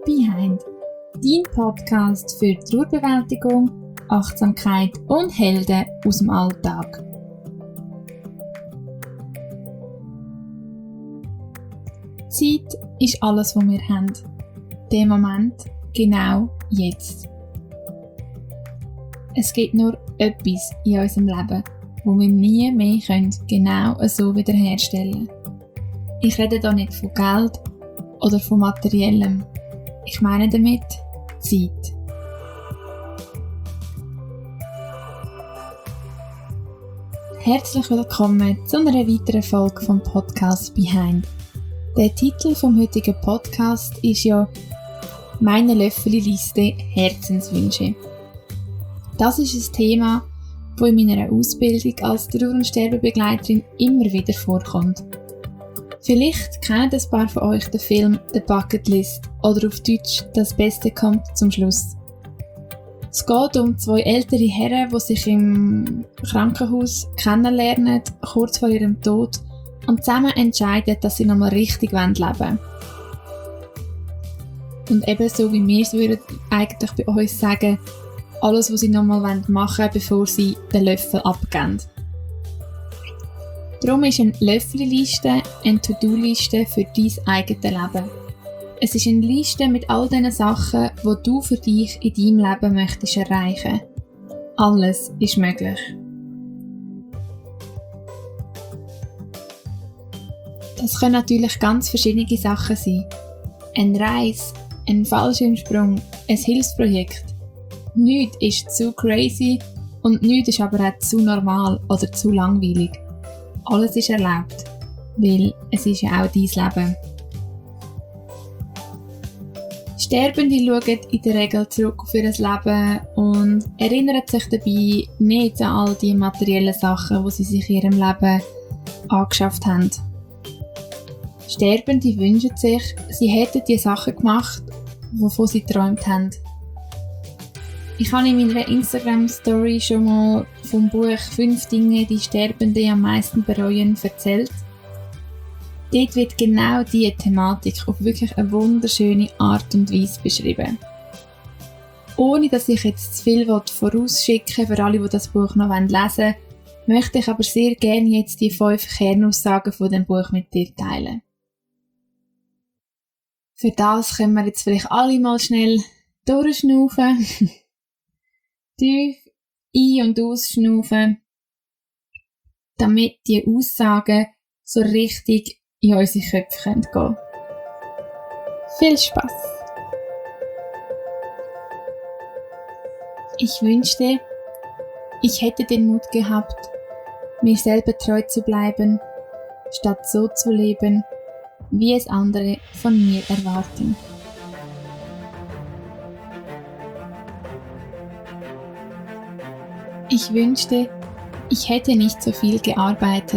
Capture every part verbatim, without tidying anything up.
Behind, dein Podcast für Trauerbewältigung, Achtsamkeit und Helden aus dem Alltag. Zeit ist alles, was wir haben. Der Moment, genau jetzt. Es gibt nur etwas in unserem Leben, wo wir nie mehr können, genau so wiederherstellen können. Ich rede hier nicht von Geld oder von Materiellem. Ich meine damit Zeit. Herzlich willkommen zu einer weiteren Folge vom Podcast Behind. Der Titel vom heutigen Podcast ist ja «Meine Löffeli-Liste Herzenswünsche». Das ist ein Thema, das in meiner Ausbildung als Trauer- und Sterbebegleiterin immer wieder vorkommt. Vielleicht kennen ein paar von euch den Film «The Bucket List» oder auf Deutsch «Das Beste kommt zum Schluss». Es geht um zwei ältere Herren, die sich im Krankenhaus kennenlernen, kurz vor ihrem Tod, und zusammen entscheiden, dass sie nochmal richtig leben wollen. Und eben so wie wir es würden eigentlich bei uns sagen, alles, was sie nochmal machen wollen, bevor sie den Löffel abgeben. Darum ist eine Löffelliste eine To-Do-Liste für dein eigenes Leben. Es ist eine Liste mit all den Sachen, die du für dich in deinem Leben möchtest erreichen. Alles ist möglich. Das können natürlich ganz verschiedene Sachen sein. Eine Reise, ein Fallschirmsprung, ein Hilfsprojekt. Nichts ist zu crazy und nichts ist aber auch zu normal oder zu langweilig. Alles ist erlaubt, weil es ist ja auch dein Leben. Sterbende schauen in der Regel zurück auf ihr Leben und erinnern sich dabei nicht an all die materiellen Sachen, die sie sich in ihrem Leben angeschafft haben. Sterbende wünschen sich, sie hätten die Sachen gemacht, wovon sie geträumt haben. Ich habe in meiner Instagram-Story schon mal vom Buch «Fünf Dinge, die Sterbende am meisten bereuen» erzählt. Dort wird genau diese Thematik auf wirklich eine wunderschöne Art und Weise beschrieben. Ohne dass ich jetzt zu viel vorausschicke für alle, die das Buch noch lesen wollen, möchte ich aber sehr gerne jetzt die fünf Kernaussagen von dem Buch mit dir teilen. Für das können wir jetzt vielleicht alle mal schnell durchschnaufen. Tief ein- und ausschnaufen, damit die Aussagen so richtig in unsere Köpfe gehen können. Viel Spass! Ich wünschte, ich hätte den Mut gehabt, mir selber treu zu bleiben, statt so zu leben, wie es andere von mir erwarten. Ich wünschte, ich hätte nicht so viel gearbeitet.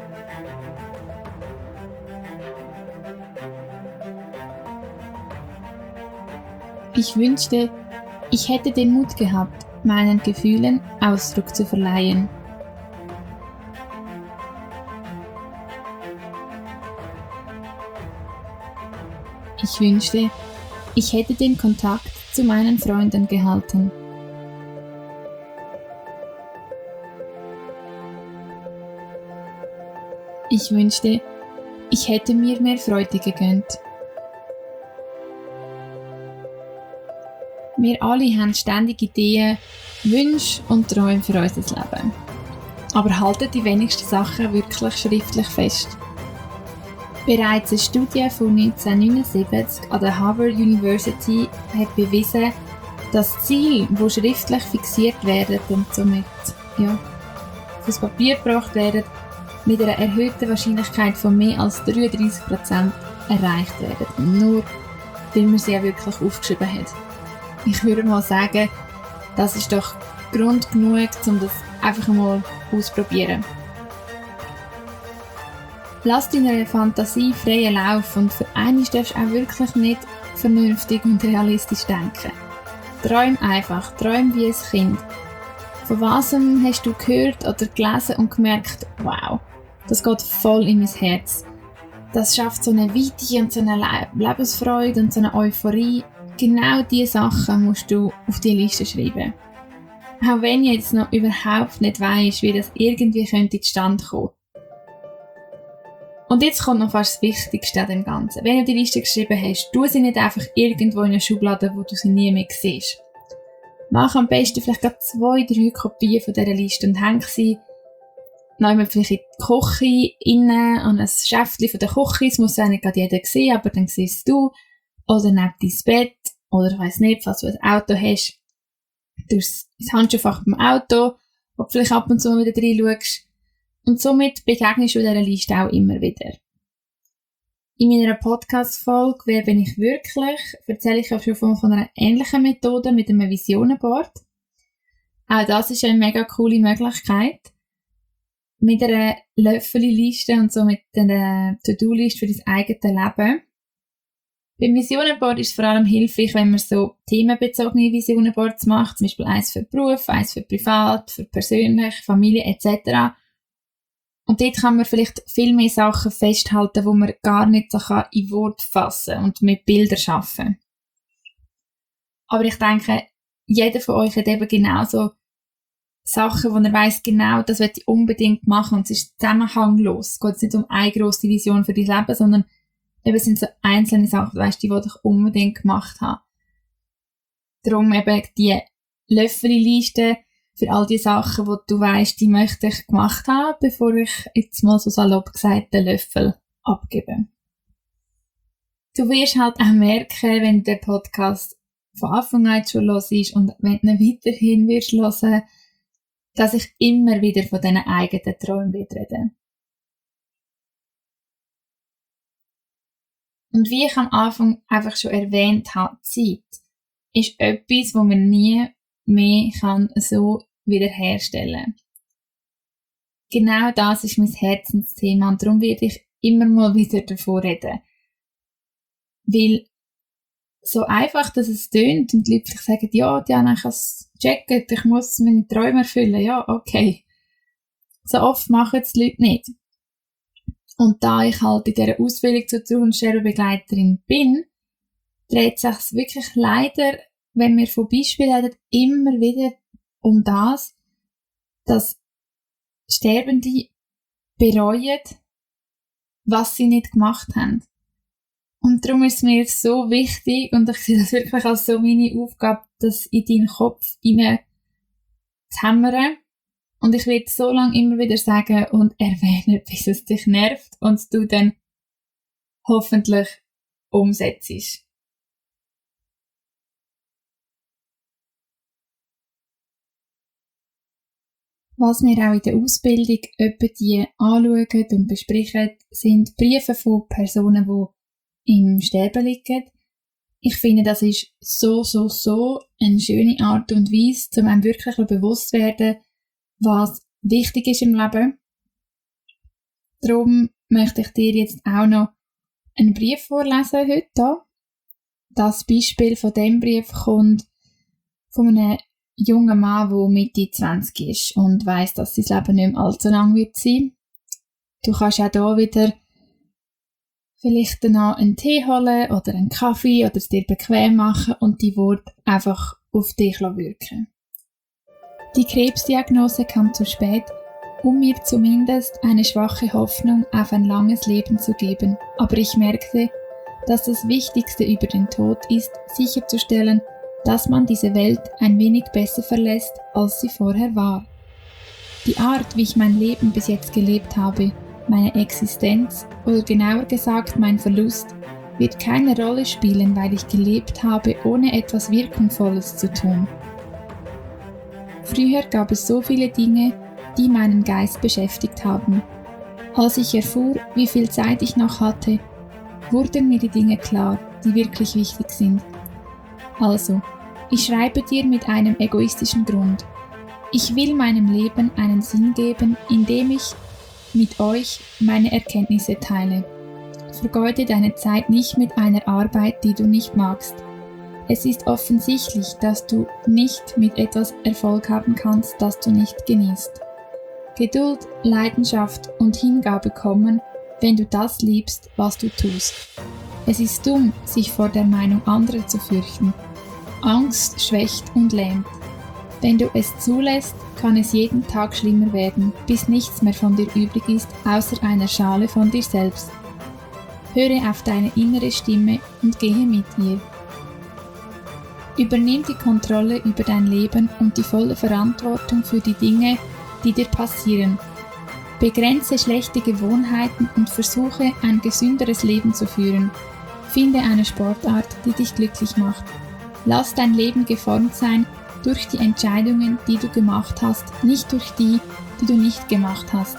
Ich wünschte, ich hätte den Mut gehabt, meinen Gefühlen Ausdruck zu verleihen. Ich wünschte, ich hätte den Kontakt zu meinen Freunden gehalten. Ich wünschte, ich hätte mir mehr Freude gegönnt. Wir alle haben ständig Ideen, Wünsche und Träume für unser Leben. Aber halten die wenigsten Sachen wirklich schriftlich fest. Bereits eine Studie von neunzehnhundertneunundsiebzig an der Harvard University hat bewiesen, dass Ziele, die schriftlich fixiert werden und somit ja, aufs Papier gebracht werden, mit einer erhöhten Wahrscheinlichkeit von mehr als dreiunddreissig Prozent erreicht werden. Nur, weil man sie ja wirklich aufgeschrieben hat. Ich würde mal sagen, das ist doch Grund genug, um das einfach mal auszuprobieren. Lass deiner Fantasie freien Lauf und für einmal darfst du auch wirklich nicht vernünftig und realistisch denken. Träum einfach, träum wie ein Kind. Von was hast du gehört oder gelesen und gemerkt, wow, das geht voll in mein Herz. Das schafft so eine Weite und so eine Lebensfreude und so eine Euphorie, genau diese Sachen musst du auf die Liste schreiben. Auch wenn du jetzt noch überhaupt nicht weisst, wie das irgendwie könnte zustande kommen. Und jetzt kommt noch fast das Wichtigste an dem Ganzen. Wenn du die Liste geschrieben hast, tu sie nicht einfach irgendwo in eine Schublade, wo du sie nie mehr siehst. Mach am besten vielleicht gerade zwei, drei Kopien von dieser Liste und häng sie noch vielleicht in die Küche innen an ein Schäftchen von der Küche. Das muss ja nicht gerade jeder sehen, aber dann siehst du. Oder neben dein Bett. Oder ich weiss nicht, falls du ein Auto hast. Du hast das Handschuhfach beim Auto, wo du vielleicht ab und zu wieder reinschaust. Und somit begegnest du dieser Liste auch immer wieder. In meiner Podcast-Folge «Wer bin ich wirklich?» erzähle ich auch schon von, von einer ähnlichen Methode mit einem Visionenboard. Auch das ist eine mega coole Möglichkeit. Mit einer Löffelliste und so mit einer To-Do-Liste für dein eigenes Leben. Beim Visionenboard ist es vor allem hilfreich, wenn man so themenbezogene Visionenboards macht, zum Beispiel eins für Beruf, eins für Privat, für persönlich, Familie et cetera. Und dort kann man vielleicht viel mehr Sachen festhalten, wo man gar nicht so in Worte fassen und mit Bildern arbeiten. Aber ich denke, jeder von euch hat eben genauso Sachen, wo er weiss, genau, das will ich unbedingt machen und es ist zusammenhanglos. Es geht nicht um eine grosse Vision für dein Leben, sondern eben sind so einzelne Sachen, weißt, die, die ich unbedingt gemacht habe. Darum eben die Löffelliste für all die Sachen, die du weisst, die möchte ich gemacht haben, bevor ich jetzt mal so salopp gesagt den Löffel abgebe. Du wirst halt auch merken, wenn der Podcast von Anfang an schon los ist und wenn du ihn weiterhin wirst hören, dass ich immer wieder von diesen eigenen Träumen rede. Und wie ich am Anfang einfach schon erwähnt habe, Zeit ist etwas, wo man nie mehr kann so wiederherstellen. Genau das ist mein Herzensthema und darum werde ich immer mal wieder davon reden. Weil so einfach, dass es tönt und die Leute sagen, ja, Diana, ich habe es gecheckt, ich muss meine Träume erfüllen. Ja, okay. So oft machen es die Leute nicht. Und da ich halt in dieser Ausbildung zur Trau- und Sterbebegleiterin bin, dreht es sich wirklich leider, wenn wir von Beispielen reden, immer wieder um das, dass Sterbende bereuen, was sie nicht gemacht haben. Und darum ist es mir so wichtig, und ich sehe das wirklich als so meine Aufgabe, das in deinen Kopf hinein zu hämmern. Und ich werde so lange immer wieder sagen und erwähnen, bis es dich nervt und du dann hoffentlich umsetzt. Was wir auch in der Ausbildung etwa die anschauen und besprechen, sind Briefe von Personen, die im Sterben liegen. Ich finde, das ist so, so, so eine schöne Art und Weise, um einem wirklich bewusst zu werden, was wichtig ist im Leben. Darum möchte ich dir jetzt auch noch einen Brief vorlesen heute. Das Beispiel von diesem Brief kommt von einem jungen Mann, der Mitte zwanzig ist und weiss, dass sein Leben nicht mehr allzu lang wird sein. Du kannst auch hier wieder vielleicht noch einen Tee holen oder einen Kaffee oder es dir bequem machen und die Worte einfach auf dich wirken. Die Krebsdiagnose kam zu spät, um mir zumindest eine schwache Hoffnung auf ein langes Leben zu geben, aber ich merkte, dass das Wichtigste über den Tod ist, sicherzustellen, dass man diese Welt ein wenig besser verlässt, als sie vorher war. Die Art, wie ich mein Leben bis jetzt gelebt habe, meine Existenz oder genauer gesagt mein Verlust, wird keine Rolle spielen, weil ich gelebt habe, ohne etwas Wirkungsvolles zu tun. Früher gab es so viele Dinge, die meinen Geist beschäftigt haben. Als ich erfuhr, wie viel Zeit ich noch hatte, wurden mir die Dinge klar, die wirklich wichtig sind. Also, ich schreibe dir mit einem egoistischen Grund. Ich will meinem Leben einen Sinn geben, indem ich mit euch meine Erkenntnisse teile. Vergeude deine Zeit nicht mit einer Arbeit, die du nicht magst. Es ist offensichtlich, dass du nicht mit etwas Erfolg haben kannst, das du nicht genießt. Geduld, Leidenschaft und Hingabe kommen, wenn du das liebst, was du tust. Es ist dumm, sich vor der Meinung anderer zu fürchten. Angst schwächt und lähmt. Wenn du es zulässt, kann es jeden Tag schlimmer werden, bis nichts mehr von dir übrig ist, außer einer Schale von dir selbst. Höre auf deine innere Stimme und gehe mit ihr. Übernimm die Kontrolle über dein Leben und die volle Verantwortung für die Dinge, die dir passieren. Begrenze schlechte Gewohnheiten und versuche, ein gesünderes Leben zu führen. Finde eine Sportart, die dich glücklich macht. Lass dein Leben geformt sein durch die Entscheidungen, die du gemacht hast, nicht durch die, die du nicht gemacht hast.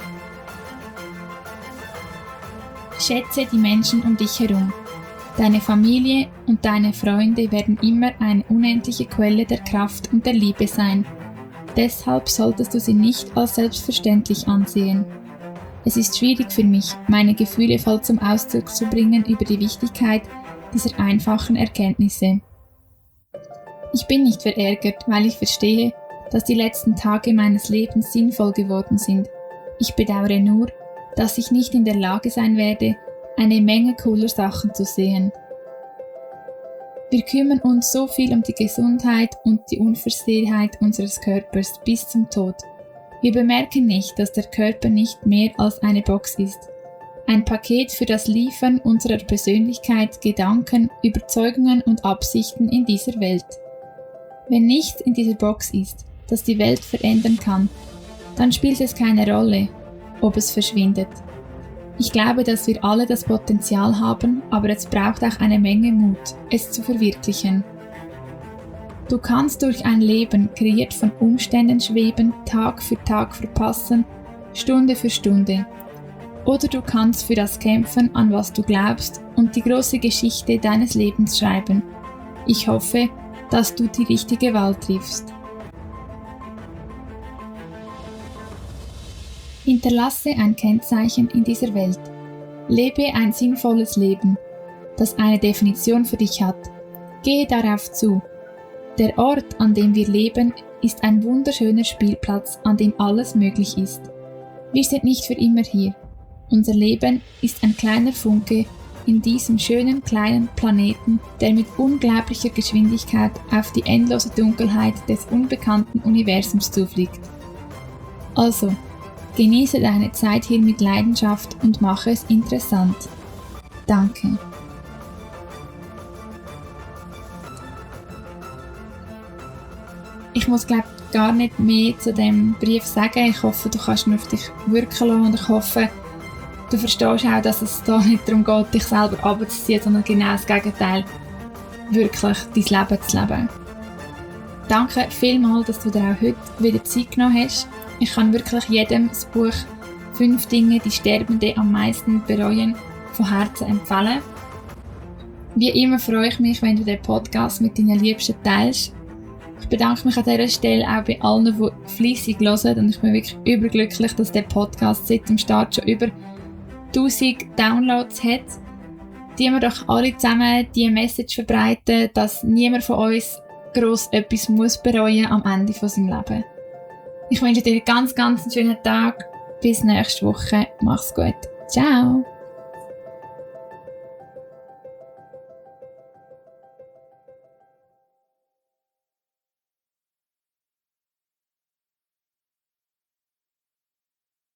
Schätze die Menschen um dich herum. Deine Familie und deine Freunde werden immer eine unendliche Quelle der Kraft und der Liebe sein. Deshalb solltest du sie nicht als selbstverständlich ansehen. Es ist schwierig für mich, meine Gefühle voll zum Ausdruck zu bringen über die Wichtigkeit dieser einfachen Erkenntnisse. Ich bin nicht verärgert, weil ich verstehe, dass die letzten Tage meines Lebens sinnvoll geworden sind. Ich bedauere nur, dass ich nicht in der Lage sein werde, eine Menge cooler Sachen zu sehen. Wir kümmern uns so viel um die Gesundheit und die Unversehrtheit unseres Körpers bis zum Tod. Wir bemerken nicht, dass der Körper nicht mehr als eine Box ist. Ein Paket für das Liefern unserer Persönlichkeit, Gedanken, Überzeugungen und Absichten in dieser Welt. Wenn nichts in dieser Box ist, das die Welt verändern kann, dann spielt es keine Rolle, ob es verschwindet. Ich glaube, dass wir alle das Potenzial haben, aber es braucht auch eine Menge Mut, es zu verwirklichen. Du kannst durch ein Leben kreiert von Umständen schweben, Tag für Tag verpassen, Stunde für Stunde. Oder du kannst für das kämpfen, an was du glaubst, und die große Geschichte deines Lebens schreiben. Ich hoffe, dass du die richtige Wahl triffst. Hinterlasse ein Kennzeichen in dieser Welt. Lebe ein sinnvolles Leben, das eine Definition für dich hat. Gehe darauf zu. Der Ort, an dem wir leben, ist ein wunderschöner Spielplatz, an dem alles möglich ist. Wir sind nicht für immer hier. Unser Leben ist ein kleiner Funke in diesem schönen kleinen Planeten, der mit unglaublicher Geschwindigkeit auf die endlose Dunkelheit des unbekannten Universums zufliegt. Also, genieße deine Zeit hier mit Leidenschaft und mache es interessant. Danke. Ich muss, glaube ich, gar nicht mehr zu dem Brief sagen. Ich hoffe, du kannst ihn auf dich wirken lassen und ich hoffe, du verstehst auch, dass es da nicht darum geht, dich selber runterzuziehen, sondern genau das Gegenteil, wirklich dein Leben zu leben. Danke vielmals, dass du dir auch heute wieder Zeit genommen hast. Ich kann wirklich jedem das Buch «Fünf Dinge, die Sterbende am meisten bereuen» von Herzen empfehlen. Wie immer freue ich mich, wenn du den Podcast mit deinen Liebsten teilst. Ich bedanke mich an dieser Stelle auch bei allen, die fleissig hören, und ich bin wirklich überglücklich, dass der Podcast seit dem Start schon über tausend Downloads hat. Die wir doch alle zusammen die Message verbreiten, dass niemand von uns gross etwas muss bereuen am Ende von seinem Leben. Ich wünsche dir einen ganz, ganz schönen Tag. Bis nächste Woche. Mach's gut. Ciao.